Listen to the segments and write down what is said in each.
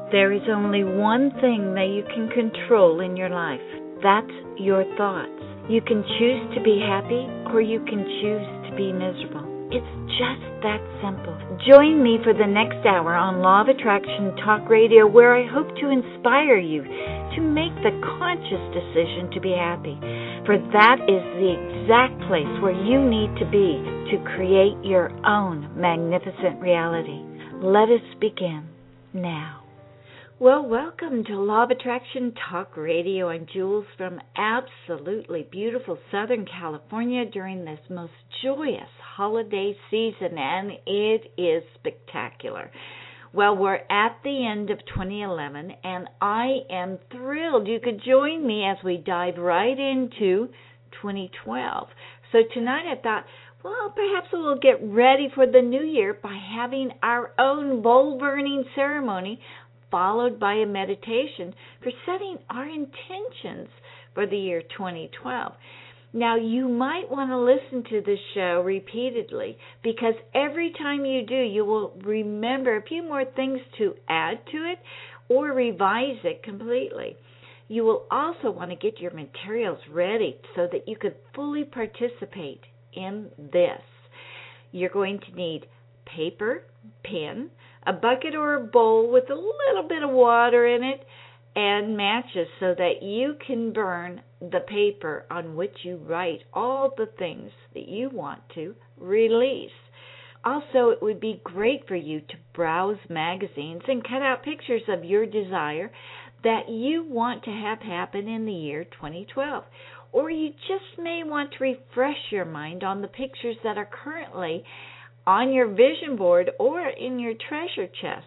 There is only one thing that you can control in your life. That's your thoughts. You can choose to be happy or you can choose to be miserable. It's just that simple. Join me for the next hour on Law of Attraction Talk Radio, where I hope to inspire you to make the conscious decision to be happy. For that is the exact place where you need to be to create your own magnificent reality. Let us begin now. Well, welcome to Law of Attraction Talk Radio. I'm Jules from absolutely beautiful Southern California during this most joyous holiday season, and it is spectacular. Well, we're at the end of 2011, and I am thrilled you could join me as we dive right into 2012. So tonight I thought, well, perhaps we'll get ready for the new year by having our own bowl-burning ceremony followed by a meditation for setting our intentions for the year 2012. Now, you might want to listen to this show repeatedly because every time you do, you will remember a few more things to add to it or revise it completely. You will also want to get your materials ready so that you could fully participate in this. You're going to need paper, pen, a bucket or a bowl with a little bit of water in it, and matches so that you can burn the paper on which you write all the things that you want to release. Also, it would be great for you to browse magazines and cut out pictures of your desire that you want to have happen in the year 2012. Or you just may want to refresh your mind on the pictures that are currently on your vision board or in your treasure chest.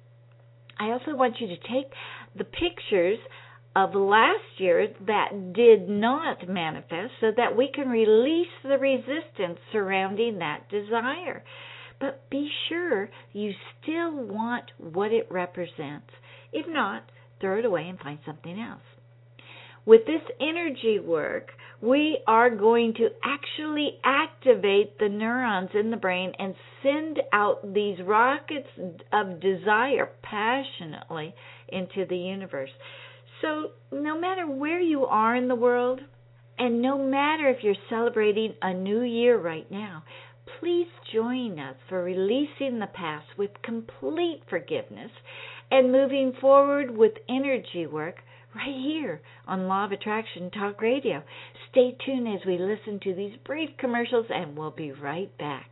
I also want you to take the pictures of last year that did not manifest so that we can release the resistance surrounding that desire. But be sure you still want what it represents. If not, throw it away and find something else. With this energy work, we are going to actually activate the neurons in the brain and send out these rockets of desire passionately into the universe. So no matter where you are in the world, and no matter if you're celebrating a new year right now, please join us for releasing the past with complete forgiveness and moving forward with energy work right here on Law of Attraction Talk Radio. Stay tuned as we listen to these brief commercials, and we'll be right back.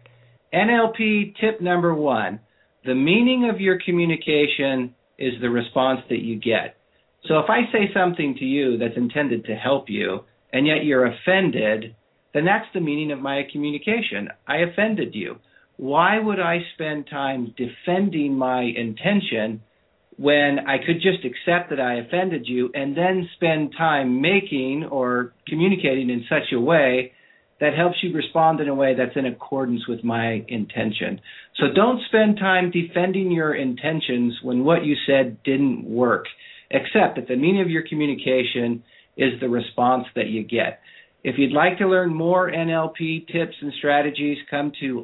NLP tip number 1, the meaning of your communication is the response that you get. So if I say something to you that's intended to help you, and yet you're offended, then that's the meaning of my communication. I offended you. Why would I spend time defending my intention when I could just accept that I offended you and then spend time making or communicating in such a way that helps you respond in a way that's in accordance with my intention? So don't spend time defending your intentions when what you said didn't work. Accept that the meaning of your communication is the response that you get. If you'd like to learn more NLP tips and strategies, come to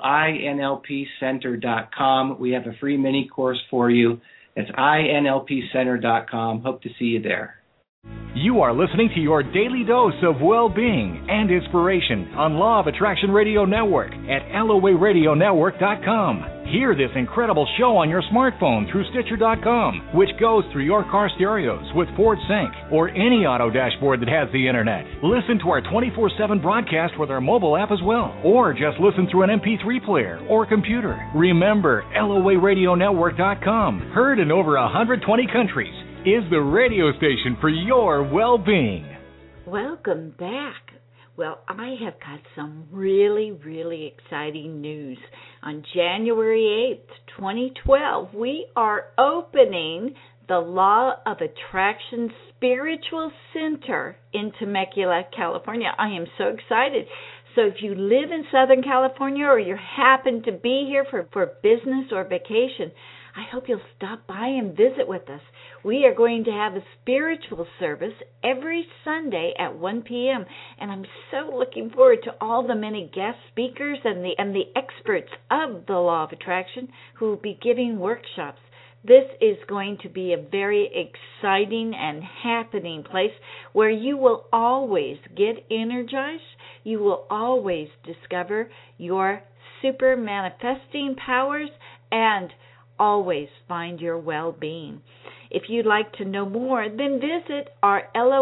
inlpcenter.com. We have a free mini course for you. It's inlpcenter.com. Hope to see you there. You are listening to your daily dose of well-being and inspiration on Law of Attraction Radio Network at LOARadionetwork.com. Hear this incredible show on your smartphone through Stitcher.com, which goes through your car stereos with Ford Sync or any auto dashboard that has the internet. Listen to our 24/7 broadcast with our mobile app as well, or just listen through an MP3 player or computer. Remember, LOARadionetwork.com, heard in over 120 countries, is the radio station for your well-being. Welcome back. Well, I have got some really, really exciting news. On January 8th, 2012, we are opening the Law of Attraction Spiritual Center in Temecula, California. I am so excited. So if you live in Southern California or you happen to be here for business or vacation, I hope you'll stop by and visit with us. We are going to have a spiritual service every Sunday at 1 p.m., and I'm so looking forward to all the many guest speakers and the experts of the Law of Attraction who will be giving workshops. This is going to be a very exciting and happening place where you will always get energized. You will always discover your super manifesting powers and always find your well-being. If you'd like to know more, then visit our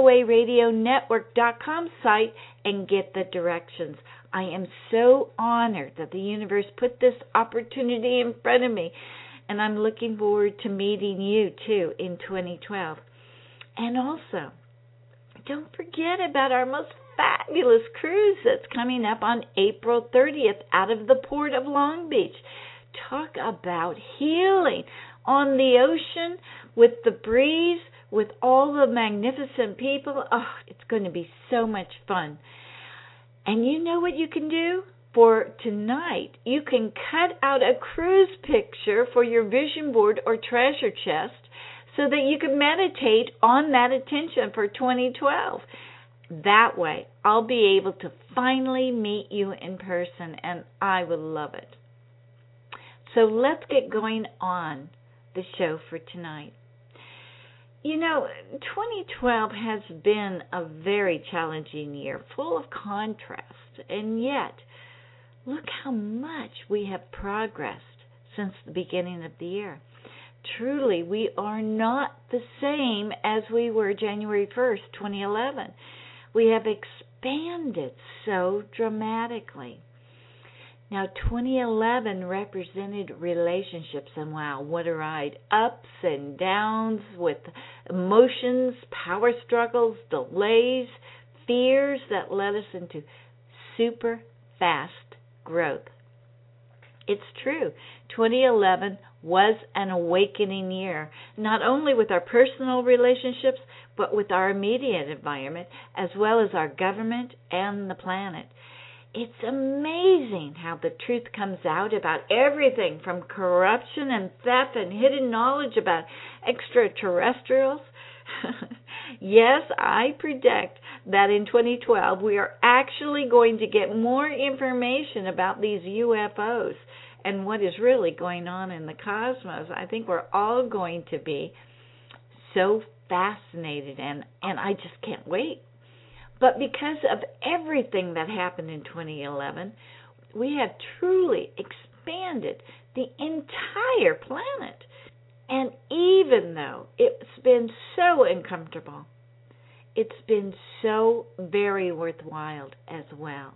LOARadionetwork.com site and get the directions. I am so honored that the universe put this opportunity in front of me, and I'm looking forward to meeting you too in 2012. And also, don't forget about our most fabulous cruise that's coming up on April 30th out of the Port of Long Beach. Talk about healing on the ocean with the breeze, with all the magnificent people. Oh, it's going to be so much fun. And you know what you can do? For tonight, you can cut out a cruise picture for your vision board or treasure chest so that you can meditate on that intention for 2012. That way, I'll be able to finally meet you in person, and I would love it. So let's get going on the show for tonight. You know, 2012 has been a very challenging year, full of contrast, and yet, look how much we have progressed since the beginning of the year. Truly, we are not the same as we were January 1st, 2011. We have expanded so dramatically. Now, 2011 represented relationships, and wow, what a ride. Ups and downs with emotions, power struggles, delays, fears that led us into super fast growth. It's true. 2011 was an awakening year, not only with our personal relationships, but with our immediate environment, as well as our government and the planet. It's amazing how the truth comes out about everything from corruption and theft and hidden knowledge about extraterrestrials. Yes, I predict that in 2012 we are actually going to get more information about these UFOs and what is really going on in the cosmos. I think we're all going to be so fascinated, and I just can't wait. But because of everything that happened in 2011, we have truly expanded the entire planet. And even though it's been so uncomfortable, it's been so very worthwhile as well.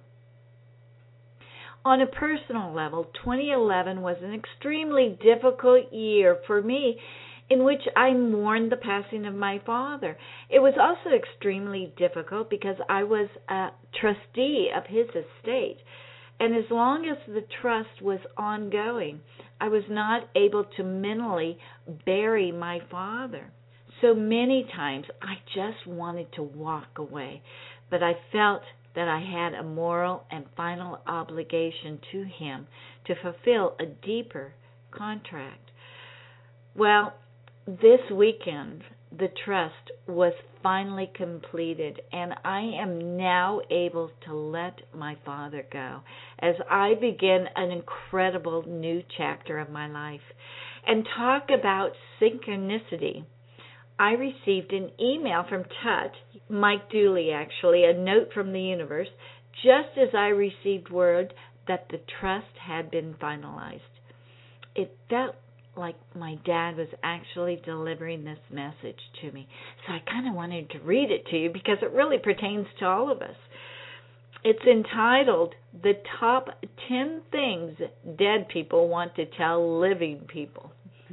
On a personal level, 2011 was an extremely difficult year for me, in which I mourned the passing of my father. It was also extremely difficult because I was a trustee of his estate, and as long as the trust was ongoing, I was not able to mentally bury my father. So many times I just wanted to walk away, but I felt that I had a moral and final obligation to him to fulfill a deeper contract. Well, this weekend, the trust was finally completed, and I am now able to let my father go as I begin an incredible new chapter of my life. And talk about synchronicity. I received an email from Tut, Mike Dooley actually, a note from the universe, just as I received word that the trust had been finalized. It felt like my dad was actually delivering this message to me. So I kind of wanted to read it to you because it really pertains to all of us. It's entitled, The Top 10 Things Dead People Want to Tell Living People.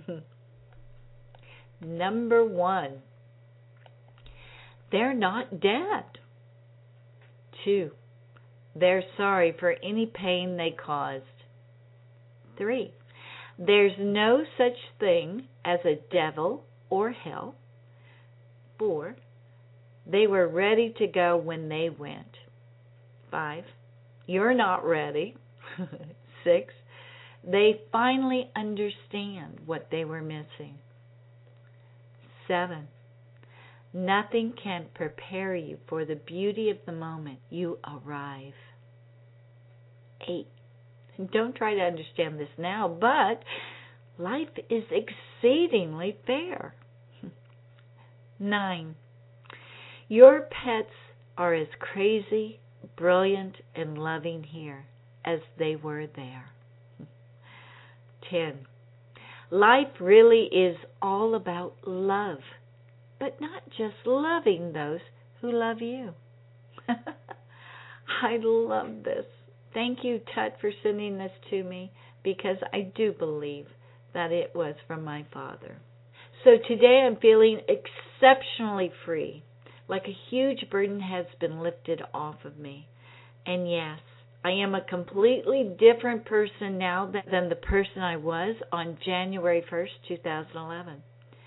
Number 1, they're not dead. 2, they're sorry for any pain they caused. 3, there's no such thing as a devil or hell. 4, they were ready to go when they went. 5, you're not ready. 6, they finally understand what they were missing. 7, nothing can prepare you for the beauty of the moment you arrive. 8, don't try to understand this now, but Life is exceedingly fair. 9. Your pets are as crazy, brilliant, and loving here as they were there. 10. Life really is all about love, but not just loving those who love you. I love this. Thank you, Tut, for sending this to me, because I do believe that it was from my father. So today I'm feeling exceptionally free, like a huge burden has been lifted off of me. And yes, I am a completely different person now than the person I was on January 1st, 2011.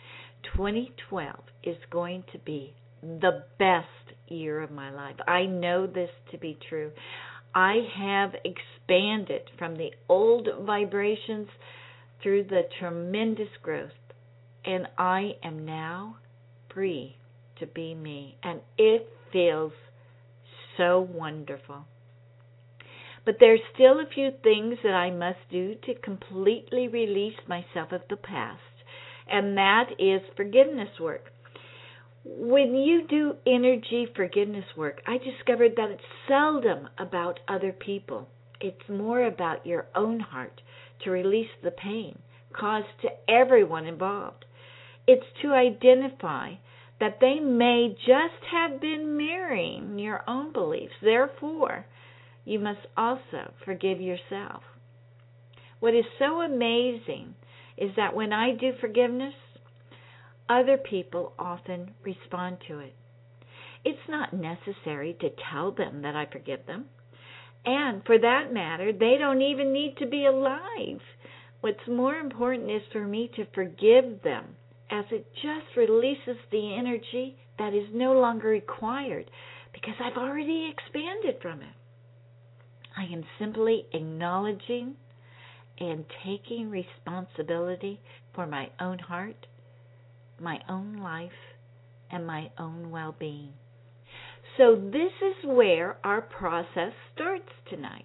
2012 is going to be the best year of my life. I know this to be true. I have expanded from the old vibrations through the tremendous growth, and I am now free to be me, and it feels so wonderful. But there's still a few things that I must do to completely release myself of the past, and that is forgiveness work. When you do energy forgiveness work, I discovered that it's seldom about other people. It's more about your own heart to release the pain caused to everyone involved. It's to identify that they may just have been mirroring your own beliefs. Therefore, you must also forgive yourself. What is so amazing is that when I do forgiveness, other people often respond to it. It's not necessary to tell them that I forgive them. And for that matter, they don't even need to be alive. What's more important is for me to forgive them, as it just releases the energy that is no longer required, because I've already expanded from it. I am simply acknowledging and taking responsibility for my own heart, my own life, and my own well-being. So this is where our process starts tonight.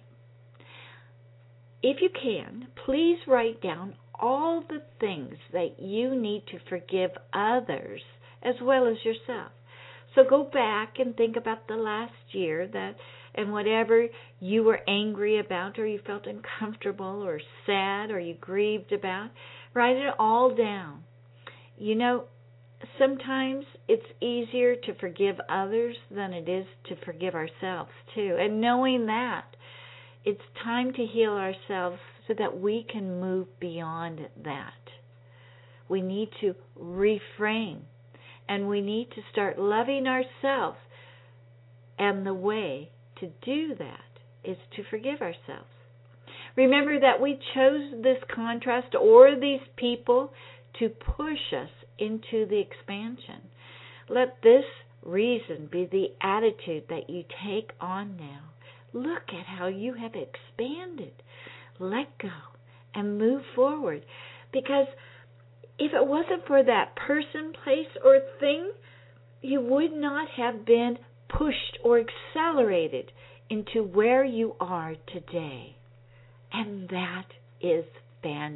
If you can, please write down all the things that you need to forgive others as well as yourself. So go back and think about the last year and whatever you were angry about, or you felt uncomfortable or sad or you grieved about, write it all down. You know, sometimes it's easier to forgive others than it is to forgive ourselves too. And knowing that, it's time to heal ourselves so that we can move beyond that. We need to reframe, and we need to start loving ourselves. And the way to do that is to forgive ourselves. Remember that we chose this contrast or these people to push us into the expansion. Let this reason be the attitude that you take on now. Look at how you have expanded. Let go and move forward. Because if it wasn't for that person, place, or thing, you would not have been pushed or accelerated into where you are today. And that is fantastic.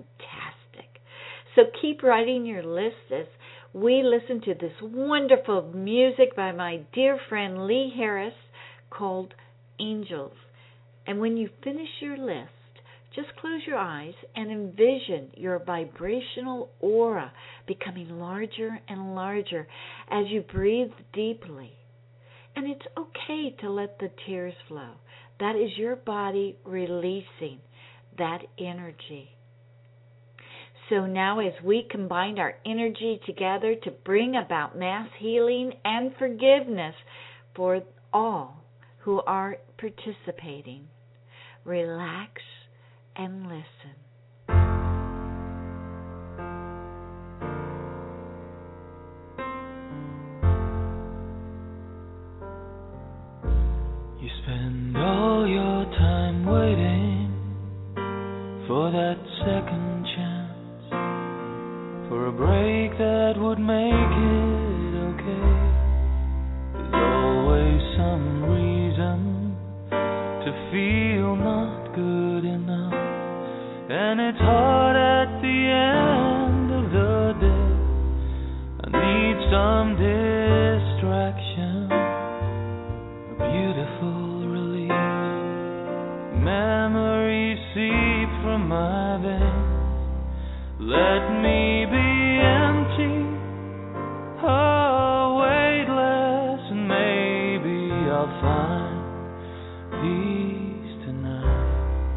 So keep writing your list as we listen to this wonderful music by my dear friend Lee Harris called Angels. And when you finish your list, just close your eyes and envision your vibrational aura becoming larger and larger as you breathe deeply. And it's okay to let the tears flow. That is your body releasing that energy. So now as we combine our energy together to bring about mass healing and forgiveness for all who are participating, relax and listen. You spend all your time waiting for that second chance, for a break that would make it okay. There's always some reason to feel not good enough, and it's hard at the end some distraction, a beautiful relief. Memories seep from my veins. Let me be empty, weightless, and maybe I'll find peace tonight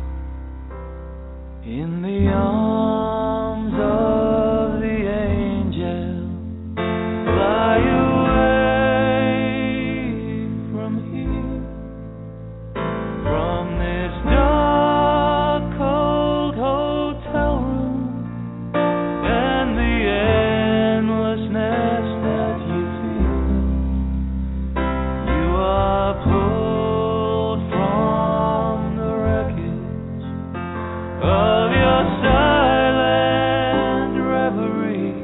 in the arms of the angel. Fly away from here, from this dark, cold hotel room, and the endlessness that you feel. You are pulled from the wreckage of your silent reverie.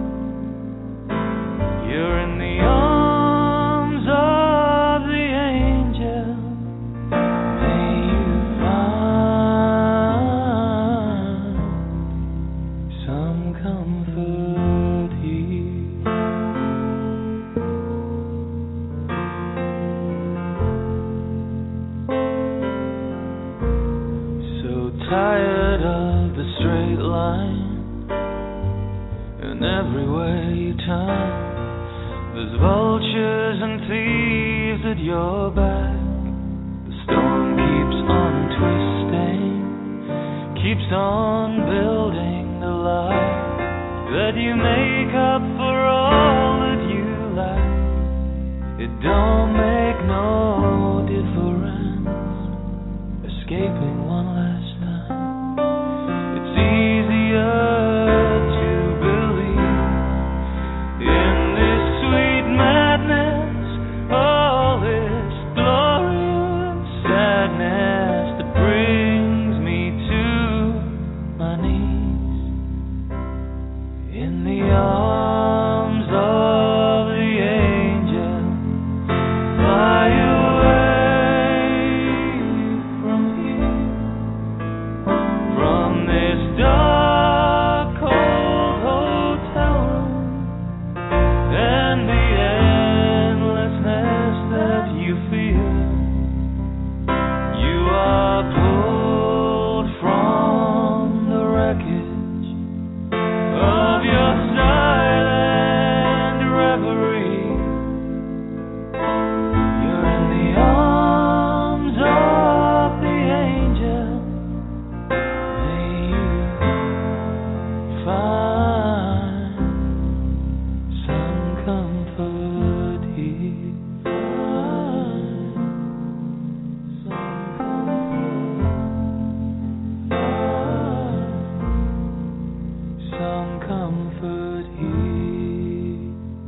You're in the arms of the angel. May you find some comfort here. So tired of the straight line, and everywhere you turn, there's vultures and thieves at your back. The storm keeps on twisting, keeps on building the life that you make up for all that you lack. It don't make no difference escaping one last time. It's easier to believe in this sweet madness, all this glorious sadness that brings me to my knees in the arms of the angel. Fly away from here, from this dark, cold hotel room, and the endlessness that you feel. You are pulled from the wreckage of your silent reverie. You're in the arms of the angel. May you find some comfort here. Find some comfort here.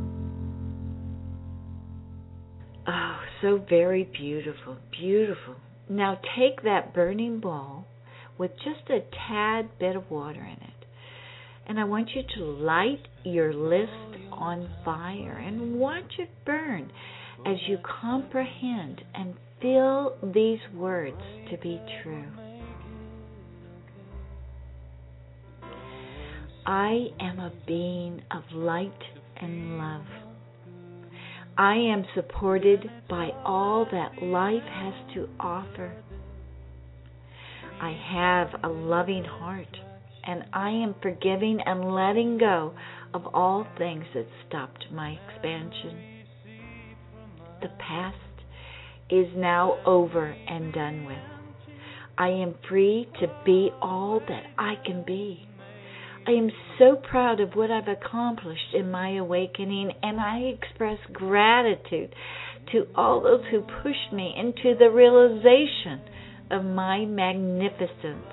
Oh, so very beautiful, beautiful. Now take that burning bowl with just a tad bit of water in it, and I want you to light your list on fire and watch it burn as you comprehend and feel these words to be true. I am a being of light and love. I am supported by all that life has to offer. I have a loving heart, and I am forgiving and letting go of all things that stopped my expansion. The past is now over and done with. I am free to be all that I can be. I am so proud of what I've accomplished in my awakening, and I express gratitude to all those who pushed me into the realization of my magnificence.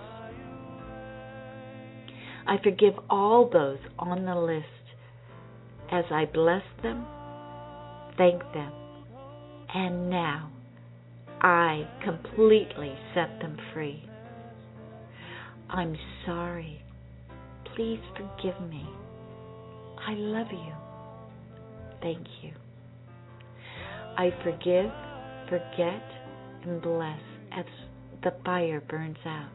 I forgive all those on the list as I bless them, thank them, and now I completely set them free. I'm sorry. Please forgive me. I love you. Thank you. I forgive, forget, and bless as the fire burns out.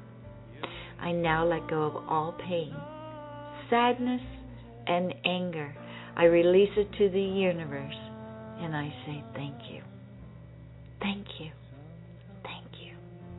I now let go of all pain, sadness, and anger. I release it to the universe, and I say thank you. Thank you. Thank you.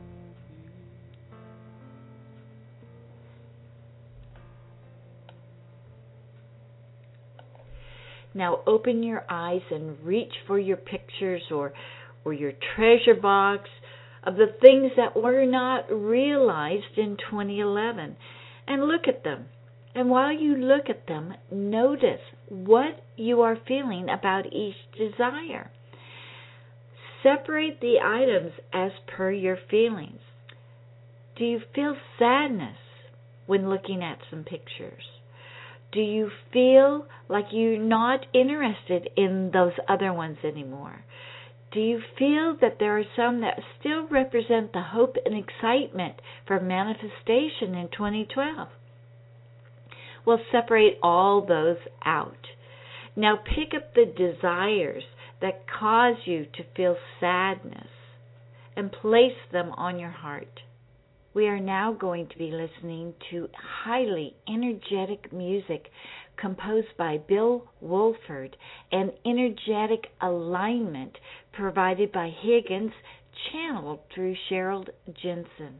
Now open your eyes and reach for your pictures or your treasure box of the things that were not realized in 2011, and look at them. And while you look at them, notice what you are feeling about each desire. Separate the items as per your feelings. Do you feel sadness when looking at some pictures? Do you feel like you're not interested in those other ones anymore? Do you feel that there are some that still represent the hope and excitement for manifestation in 2012? Well, separate all those out. Now pick up the desires that cause you to feel sadness and place them on your heart. We are now going to be listening to highly energetic music composed by Bill Woolford and energetic alignment provided by Higgins, channeled through Cheryl Jensen.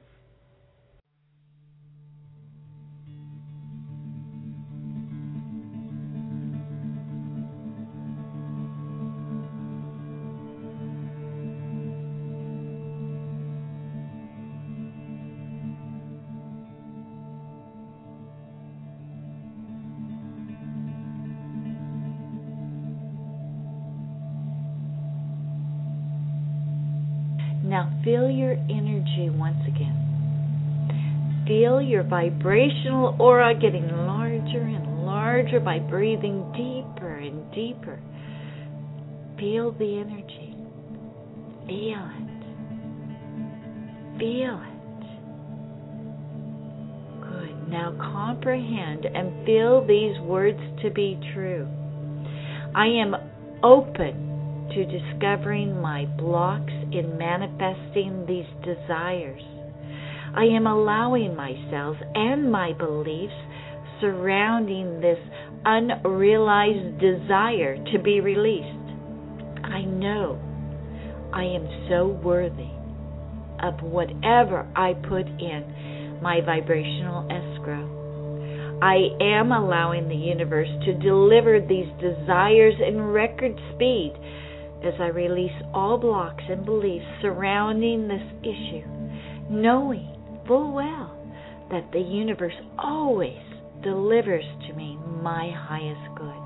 Now feel your energy once again. Feel your vibrational aura getting larger and larger by breathing deeper and deeper. Feel the energy. Feel it. Feel it. Good. Now comprehend and feel these words to be true. I am open to discovering my blocks in manifesting these desires. I am allowing myself and my beliefs surrounding this unrealized desire to be released. I know I am so worthy of whatever I put in my vibrational escrow. I am allowing the universe to deliver these desires in record speed as I release all blocks and beliefs surrounding this issue, knowing full well that the universe always delivers to me my highest good.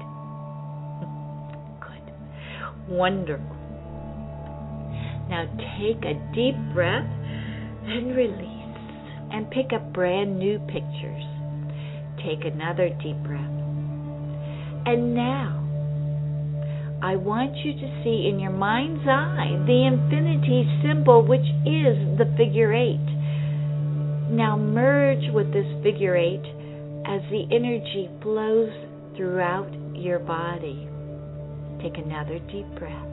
Good. Wonderful. Now take a deep breath and release, and pick up brand new pictures. Take another deep breath. And now, I want you to see in your mind's eye the infinity symbol, which is the figure 8. Now merge with this figure 8 as the energy flows throughout your body. Take another deep breath.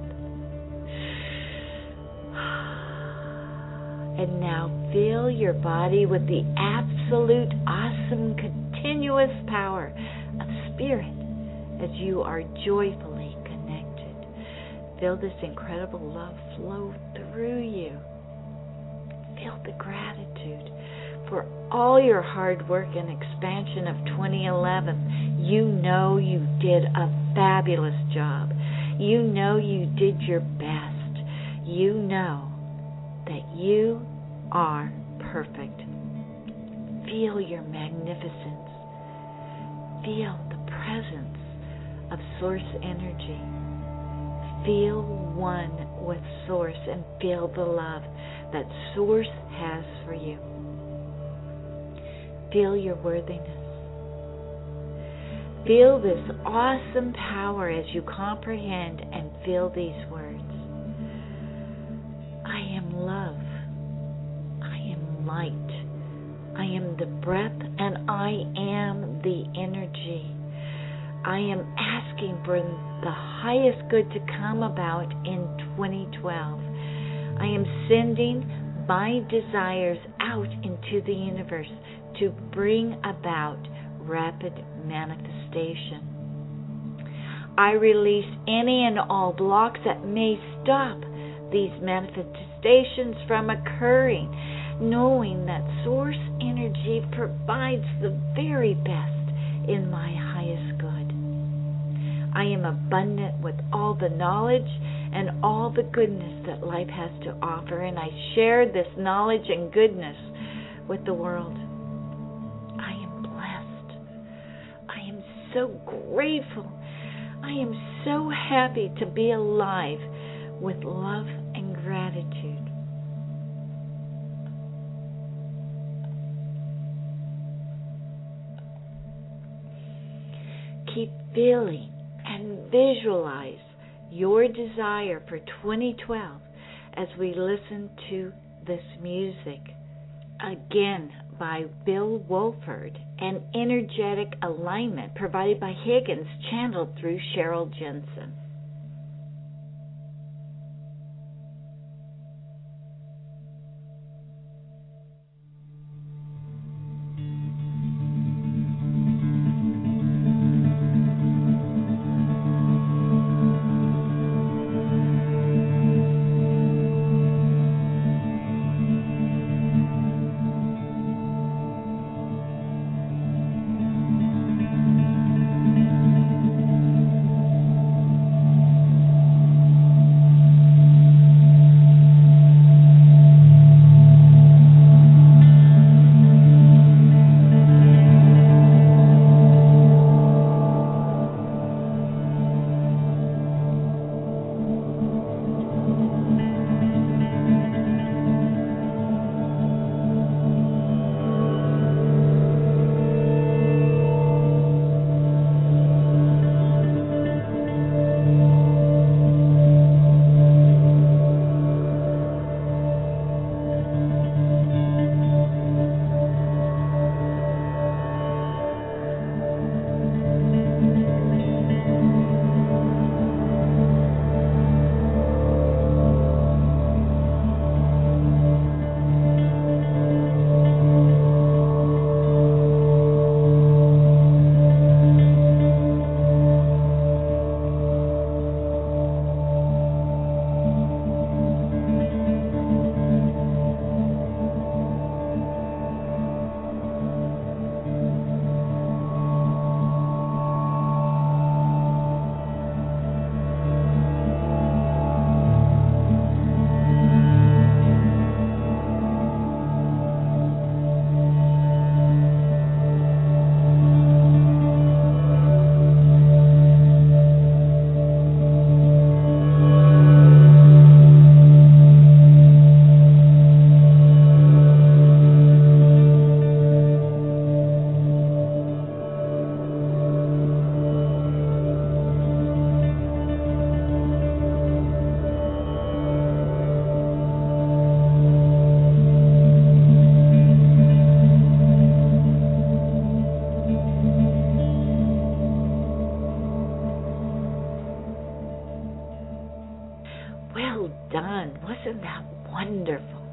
And now fill your body with the absolute, awesome, continuous power of spirit as you are joyfully feel this incredible love flow through you. Feel the gratitude for all your hard work and expansion of 2011. You know you did a fabulous job. You know you did your best. You know that you are perfect. Feel your magnificence. Feel the presence of Source energy. Feel one with Source and feel the love that Source has for you. Feel your worthiness. Feel this awesome power as you comprehend and feel these words. I am love. I am light. I am the breath and I am the energy. I am asking for the highest good to come about in 2012. I am sending my desires out into the universe to bring about rapid manifestation. I release any and all blocks that may stop these manifestations from occurring, knowing that Source Energy provides the very best in my highest good. I am abundant with all the knowledge and all the goodness that life has to offer, and I share this knowledge and goodness with the world. I am blessed. I am so grateful. I am so happy to be alive with love and gratitude. Keep feeling and visualize your desire for 2012 as we listen to this music, again by Bill Wolford, and energetic alignment provided by Higgins, channeled through Cheryl Jensen. Isn't that wonderful?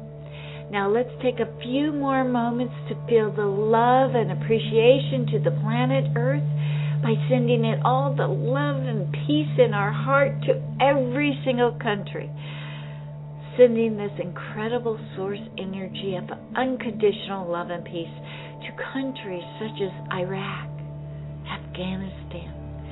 Now let's take a few more moments to feel the love and appreciation to the planet Earth by sending it all the love and peace in our heart to every single country. Sending this incredible source energy of unconditional love and peace to countries such as Iraq, Afghanistan,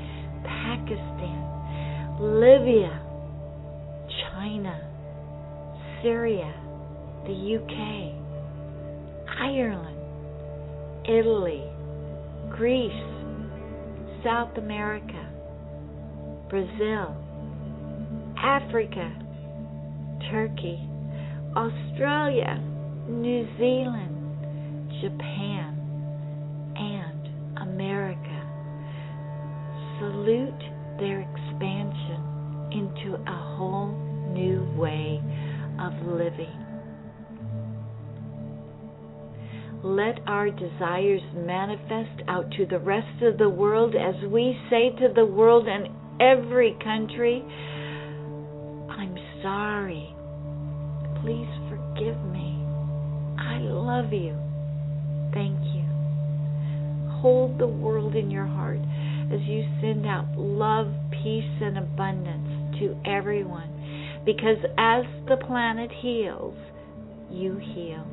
Pakistan, Libya, China, Syria, the UK, Ireland, Italy, Greece, South America, Brazil, Africa, Turkey, Australia, New Zealand, Japan, and America. Salute their expansion into a whole new way of living. Let our desires manifest out to the rest of the world as we say to the world and every country, I'm sorry. Please forgive me. I love you. Thank you. Hold the world in your heart as you send out love, peace, and abundance to everyone. Because as the planet heals, you heal.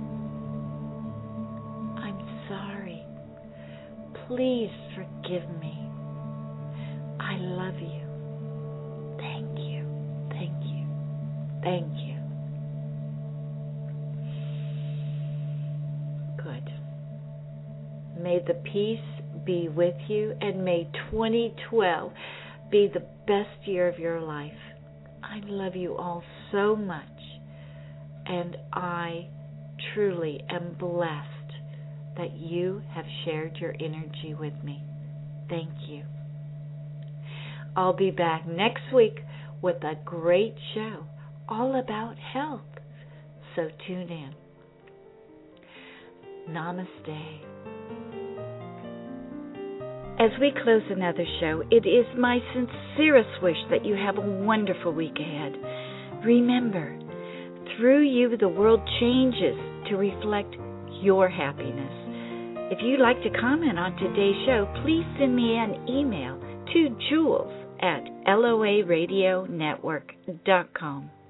I'm sorry. Please forgive me. I love you. Thank you. Thank you. Thank you. Good. May the peace be with you, and may 2012 be the best year of your life. I love you all so much, and I truly am blessed that you have shared your energy with me. Thank you. I'll be back next week with a great show all about health, so tune in. Namaste. As we close another show, it is my sincerest wish that you have a wonderful week ahead. Remember, through you the world changes to reflect your happiness. If you'd like to comment on today's show, please send me an email to Jules@LOARadionetwork.com.